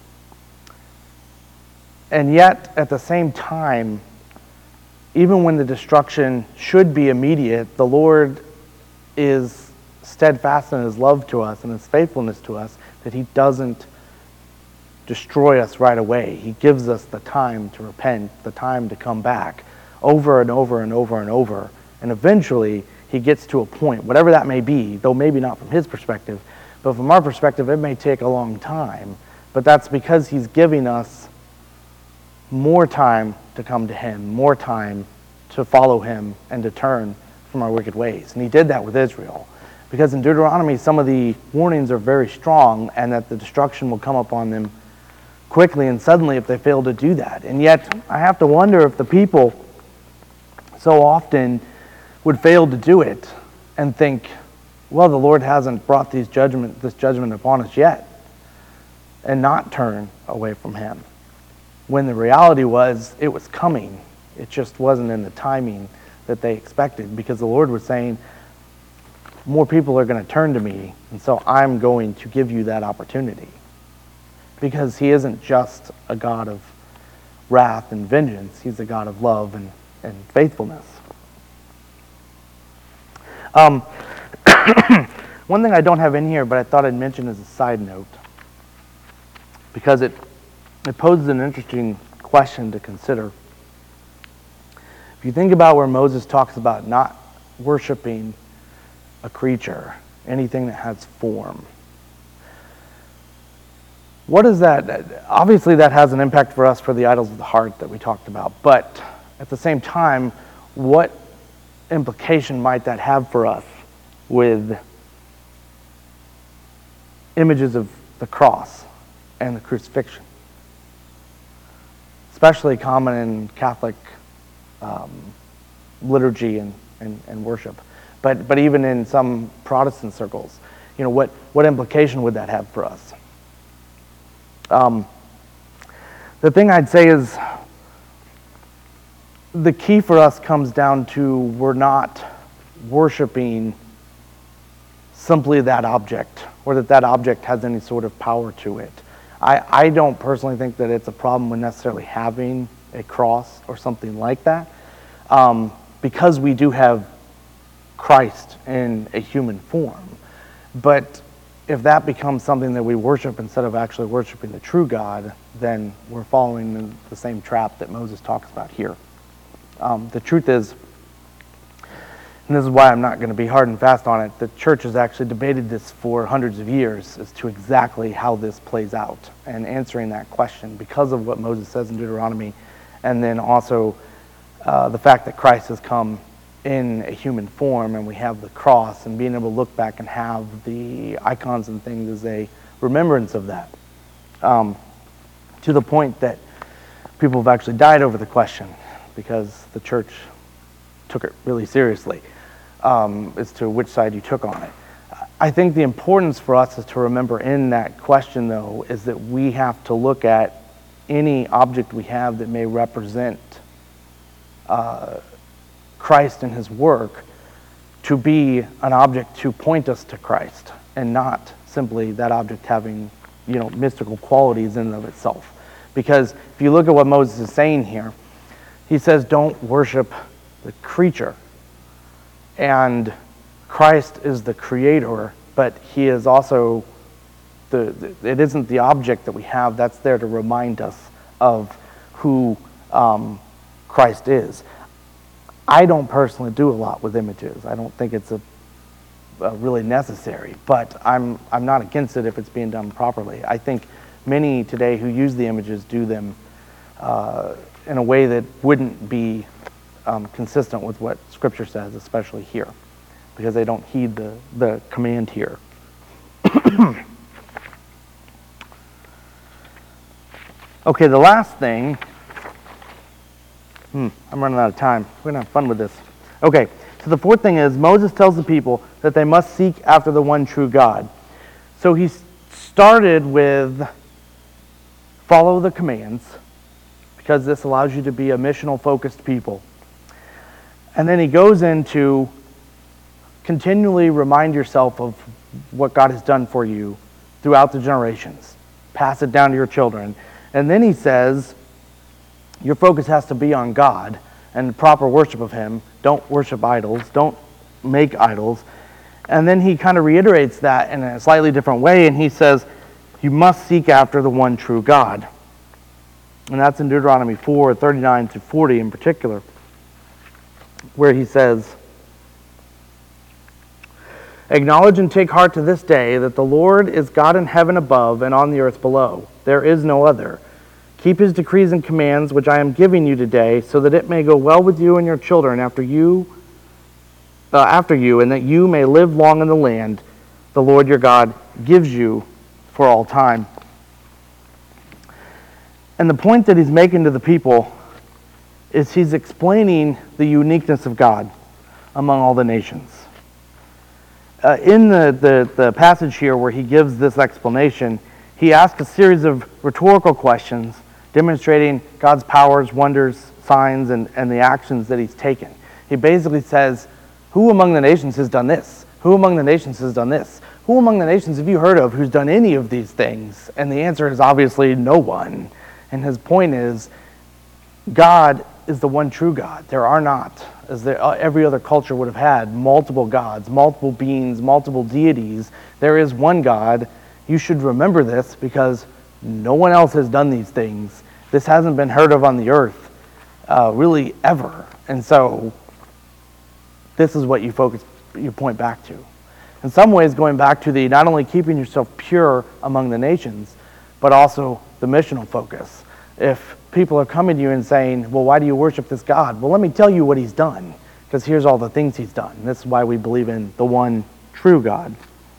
And yet, at the same time, even when the destruction should be immediate, the Lord is steadfast in his love to us and his faithfulness to us, that he doesn't destroy us right away. He gives us the time to repent, the time to come back, over and over and over and over. And eventually, he gets to a point, whatever that may be, though maybe not from his perspective, but from our perspective, it may take a long time. But that's because he's giving us more time to come to him, more time to follow him and to turn from our wicked ways. And he did that with Israel. Because in Deuteronomy, some of the warnings are very strong, and that the destruction will come upon them quickly and suddenly if they fail to do that. And yet, I have to wonder if the people so often would fail to do it and think, well, the Lord hasn't brought these judgment, this judgment upon us yet, and not turn away from him. When the reality was, it was coming. It just wasn't in the timing that they expected, because the Lord was saying, more people are going to turn to me, and so I'm going to give you that opportunity. Because he isn't just a God of wrath and vengeance, he's a God of love and, and faithfulness. Um, one thing I don't have in here, but I thought I'd mention as a side note, because it, it poses an interesting question to consider. If you think about where Moses talks about not worshiping a creature, anything that has form, what is that? Obviously that has an impact for us for the idols of the heart that we talked about, but at the same time, what implication might that have for us with images of the cross and the crucifixion? Especially common in Catholic um, liturgy and, and, and worship. But but even in some Protestant circles, you know, what, what implication would that have for us? Um, the thing I'd say is, the key for us comes down to we're not worshiping simply that object, or that that object has any sort of power to it. I, I don't personally think that it's a problem with necessarily having a cross or something like that, um, because we do have Christ in a human form. But if that becomes something that we worship instead of actually worshiping the true God, then we're following the, the same trap that Moses talks about here. Um, the truth is, and this is why I'm not going to be hard and fast on it, the church has actually debated this for hundreds of years as to exactly how this plays out, and answering that question because of what Moses says in Deuteronomy, and then also uh, the fact that Christ has come in a human form, and we have the cross, and being able to look back and have the icons and things as a remembrance of that. Um, to the point that people have actually died over the question because the church took it really seriously um, as to which side you took on it. I think the importance for us is to remember in that question, though, is that we have to look at any object we have that may represent uh, Christ and his work to be an object to point us to Christ, and not simply that object having, you know, mystical qualities in and of itself. Because if you look at what Moses is saying here, he says, don't worship the creature. And Christ is the creator, but he is also, the, the it isn't the object that we have that's there to remind us of who um, Christ is. I don't personally do a lot with images. I don't think it's a, a really necessary, but I'm I'm not against it if it's being done properly. I think many today who use the images do them uh, in a way that wouldn't be um, consistent with what Scripture says, especially here, because they don't heed the, the command here. Okay, the last thing, hmm, I'm running out of time. We're going to have fun with this. Okay, so the fourth thing is Moses tells the people that they must seek after the one true God. So he started with follow the commands, because this allows you to be a missional focused people. And then he goes into continually remind yourself of what God has done for you throughout the generations. Pass it down to your children. And then he says, your focus has to be on God and proper worship of him. Don't worship idols. Don't make idols. And then he kind of reiterates that in a slightly different way, and he says, you must seek after the one true God. And that's in Deuteronomy four, thirty-nine to forty in particular, where he says, acknowledge and take heart to this day that the Lord is God in heaven above and on the earth below. There is no other. Keep his decrees and commands, which I am giving you today, so that it may go well with you and your children after you, uh, after you, and that you may live long in the land the Lord your God gives you for all time. And the point that he's making to the people is he's explaining the uniqueness of God among all the nations. Uh, in the, the, the passage here where he gives this explanation, he asks a series of rhetorical questions demonstrating God's powers, wonders, signs, and, and the actions that he's taken. He basically says, who among the nations has done this? Who among the nations has done this? Who among the nations have you heard of who's done any of these things? And the answer is obviously no one. And his point is, God is the one true God. There are not, as there, uh, every other culture would have had, multiple gods, multiple beings, multiple deities. There is one God. You should remember this because no one else has done these things. This hasn't been heard of on the earth uh, really ever. And so this is what you focus, you point back to. In some ways, going back to the not only keeping yourself pure among the nations, but also the missional focus. If people are coming to you and saying, well, why do you worship this God? Well, let me tell you what he's done, because here's all the things he's done. This is why we believe in the one true God.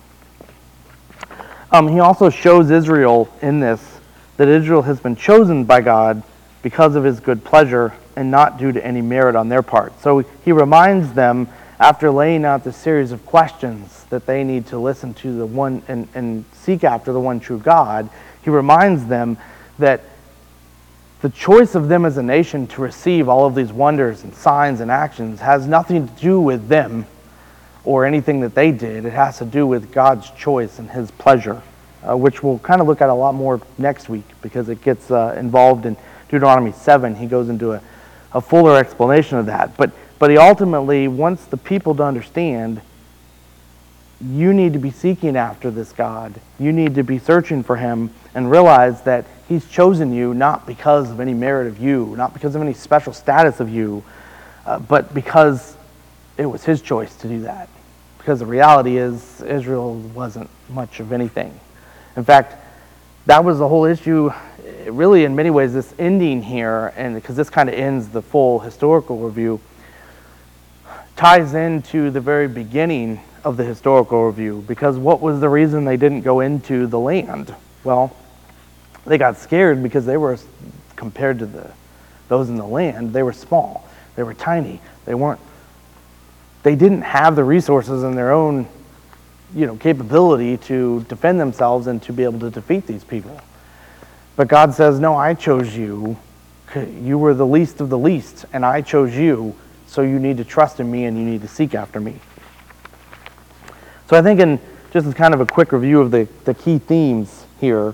Um, he also shows Israel in this that Israel has been chosen by God because of his good pleasure and not due to any merit on their part. So he reminds them, after laying out the series of questions that they need to listen to the one and, and seek after the one true God, he reminds them that the choice of them as a nation to receive all of these wonders and signs and actions has nothing to do with them or anything that they did. It has to do with God's choice and his pleasure, uh, which we'll kind of look at a lot more next week because it gets uh, involved in Deuteronomy seven. He goes into a, a fuller explanation of that. But, but he ultimately wants the people to understand, you need to be seeking after this God. You need to be searching for him and realize that he's chosen you not because of any merit of you, not because of any special status of you, uh, but because it was his choice to do that. Because the reality is, Israel wasn't much of anything. In fact, that was the whole issue, really in many ways, this ending here, and because this kind of ends the full historical review, ties into the very beginning of the historical review, because what was the reason they didn't go into the land? Well, they got scared because they were, compared to the those in the land, they were small, they were tiny, they weren't, they didn't have the resources in their own, you know, capability to defend themselves and to be able to defeat these people. But God says, no, I chose you. You were the least of the least, and I chose you, so you need to trust in me and you need to seek after me. So I think in just as kind of a quick review of the, the key themes here,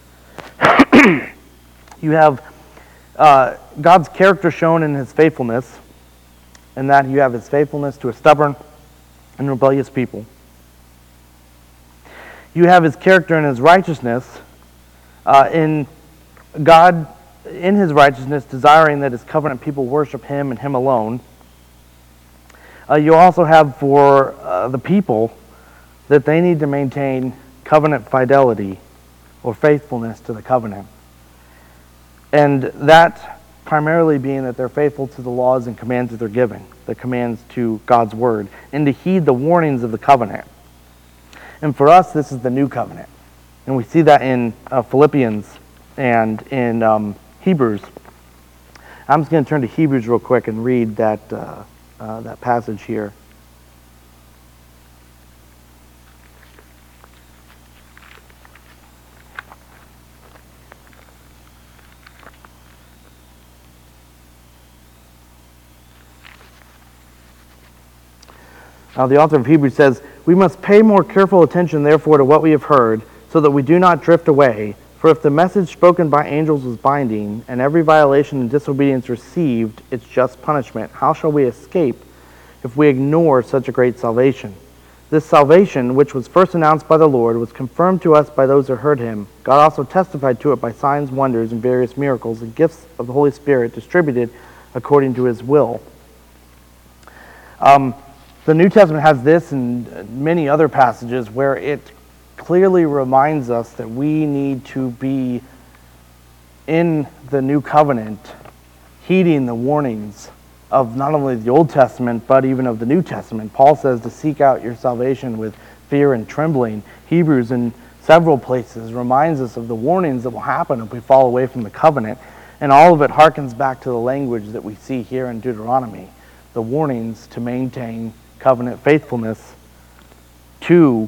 you have uh, God's character shown in his faithfulness, and that you have his faithfulness to a stubborn and rebellious people. You have his character and his righteousness uh, in God, in his righteousness, desiring that his covenant people worship him and him alone. Uh, you also have for uh, the people that they need to maintain covenant fidelity or faithfulness to the covenant. And that primarily being that they're faithful to the laws and commands that they're giving, the commands to God's word, and to heed the warnings of the covenant. And for us, this is the new covenant. And we see that in uh, Philippians and in um, Hebrews. I'm just going to turn to Hebrews real quick and read that, uh, uh, that passage here. Uh, the author of Hebrews says, "We must pay more careful attention, therefore, to what we have heard, so that we do not drift away. For if the message spoken by angels was binding, and every violation and disobedience received its just punishment, how shall we escape if we ignore such a great salvation? This salvation, which was first announced by the Lord, was confirmed to us by those who heard him. God also testified to it by signs, wonders, and various miracles, and gifts of the Holy Spirit distributed according to his will." Um, The New Testament has this and many other passages where it clearly reminds us that we need to be in the new covenant, heeding the warnings of not only the Old Testament, but even of the New Testament. Paul says to seek out your salvation with fear and trembling. Hebrews in several places reminds us of the warnings that will happen if we fall away from the covenant. And all of it harkens back to the language that we see here in Deuteronomy, the warnings to maintain covenant faithfulness to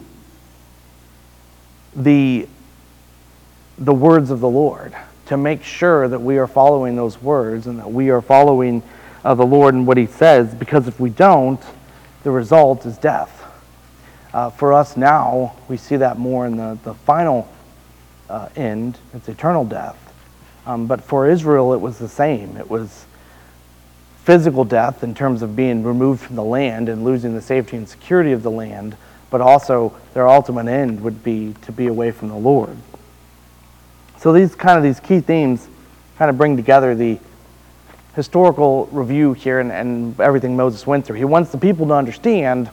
the, the words of the Lord, to make sure that we are following those words and that we are following uh, the Lord and what he says, because if we don't, the result is death. Uh, for us now, we see that more in the, the final uh, end. It's eternal death. Um, but for Israel, it was the same. It was physical death in terms of being removed from the land and losing the safety and security of the land, but also their ultimate end would be to be away from the Lord. So these kind of these key themes kind of bring together the historical review here and, and everything Moses went through. He wants the people to understand,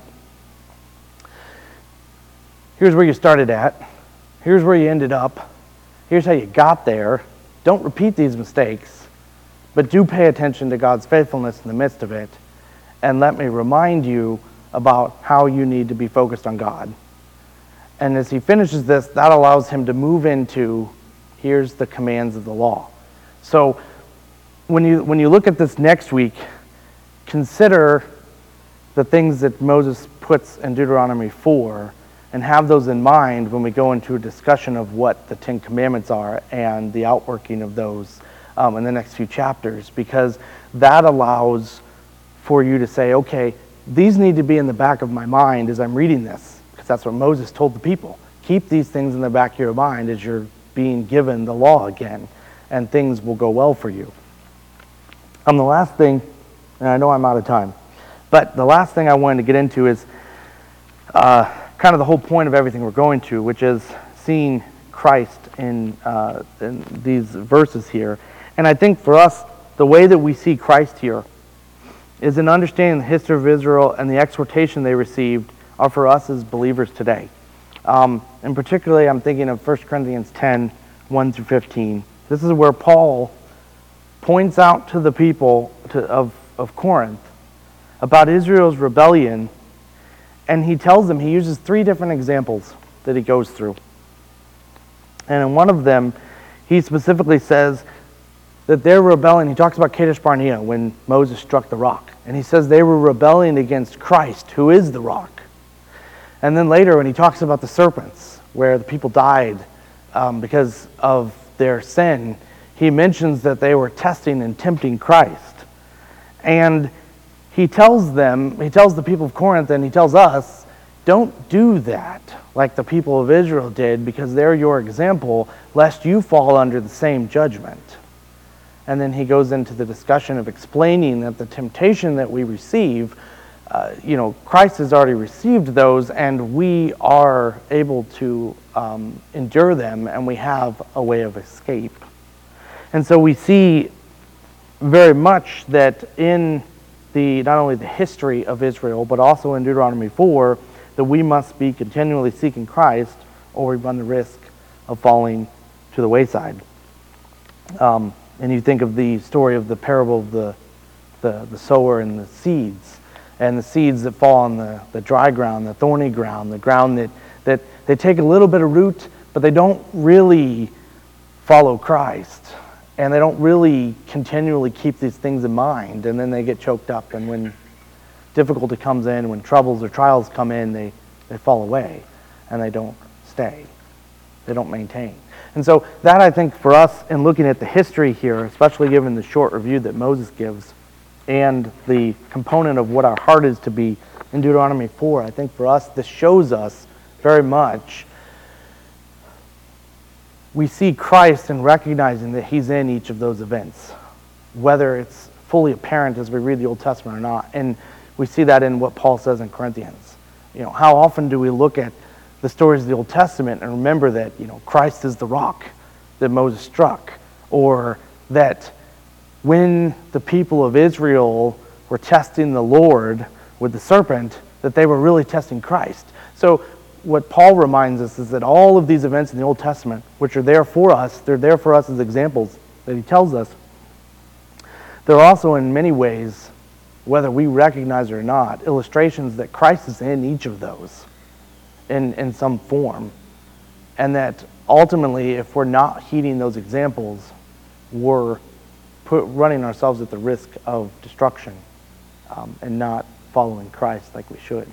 here's where you started at, here's where you ended up, here's how you got there. Don't repeat these mistakes. But do pay attention to God's faithfulness in the midst of it. And let me remind you about how you need to be focused on God. And as he finishes this, that allows him to move into, here's the commands of the law. So when you, when you look at this next week, consider the things that Moses puts in Deuteronomy four and have those in mind when we go into a discussion of what the Ten Commandments are and the outworking of those Um, in the next few chapters, because that allows for you to say, okay, these need to be in the back of my mind as I'm reading this, because that's what Moses told the people. Keep these things in the back of your mind as you're being given the law again, and things will go well for you. Um, the last thing, and I know I'm out of time, but the last thing I wanted to get into is uh, kind of the whole point of everything we're going to, which is seeing Christ in, uh, in these verses here. And I think for us, the way that we see Christ here is in understanding the history of Israel and the exhortation they received are for us as believers today. Um, and particularly, I'm thinking of First Corinthians ten, one through fifteen. This is where Paul points out to the people to, of, of Corinth about Israel's rebellion, and he tells them, he uses three different examples that he goes through. And in one of them, he specifically says that they're rebelling. He talks about Kadesh Barnea when Moses struck the rock. And he says they were rebelling against Christ, who is the rock. And then later when he talks about the serpents, where the people died um, because of their sin, he mentions that they were testing and tempting Christ. And he tells them, he tells the people of Corinth, and he tells us, don't do that like the people of Israel did, because they're your example, lest you fall under the same judgment. And then he goes into the discussion of explaining that the temptation that we receive, uh, you know, Christ has already received those, and we are able to um, endure them, and we have a way of escape. And so we see very much that in the not only the history of Israel, but also in Deuteronomy four, that we must be continually seeking Christ, or we run the risk of falling to the wayside. Um, and you think of the story of the parable of the, the, the sower and the seeds, and the seeds that fall on the, the dry ground, the thorny ground, the ground that, that they take a little bit of root, but they don't really follow Christ. And they don't really continually keep these things in mind, and then they get choked up, and when difficulty comes in, when troubles or trials come in, they, they fall away, and they don't stay. They don't maintain. And so that, I think, for us, in looking at the history here, especially given the short review that Moses gives, and the component of what our heart is to be in Deuteronomy four, I think for us, this shows us very much we see Christ in recognizing that he's in each of those events, whether it's fully apparent as we read the Old Testament or not. And we see that in what Paul says in Corinthians. You know, how often do we look at the stories of the Old Testament and remember that, you know, Christ is the rock that Moses struck, or that when the people of Israel were testing the Lord with the serpent, that they were really testing Christ. So what Paul reminds us is that all of these events in the Old Testament, which are there for us, they're there for us as examples that he tells us. They're also in many ways, whether we recognize it or not, illustrations that Christ is in each of those in, in some form. And that ultimately, if we're not heeding those examples, we're put, running ourselves at the risk of destruction um, and not following Christ like we should.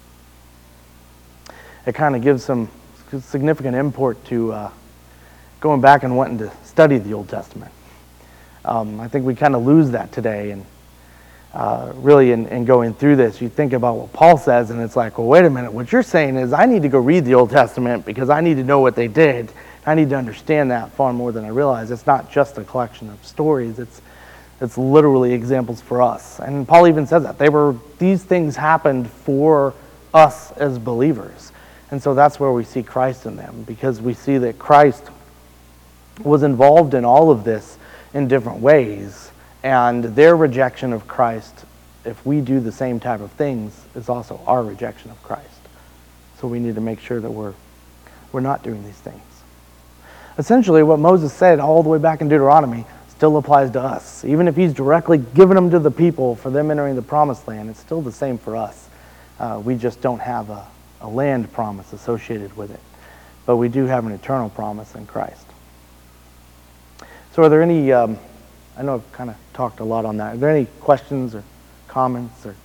It kind of gives some significant import to uh, going back and wanting to study the Old Testament. Um, I think we kind of lose that today, and uh, really in, in going through this, you think about what Paul says, and it's like, well, wait a minute, what you're saying is I need to go read the Old Testament because I need to know what they did. I need to understand that far more than I realize. It's not just a collection of stories, it's it's literally examples for us. And Paul even says that. They were, these things happened for us as believers. And so that's where we see Christ in them, because we see that Christ was involved in all of this in different ways, and their rejection of Christ, if we do the same type of things, is also our rejection of Christ. So we need to make sure that we're we're not doing these things. Essentially, what Moses said all the way back in Deuteronomy still applies to us. Even if he's directly given them to the people for them entering the promised land, it's still the same for us. Uh, we just don't have a a land promise associated with it, but we do have an eternal promise in Christ. So are there any, um, I know I've kind of talked a lot on that, are there any questions or comments or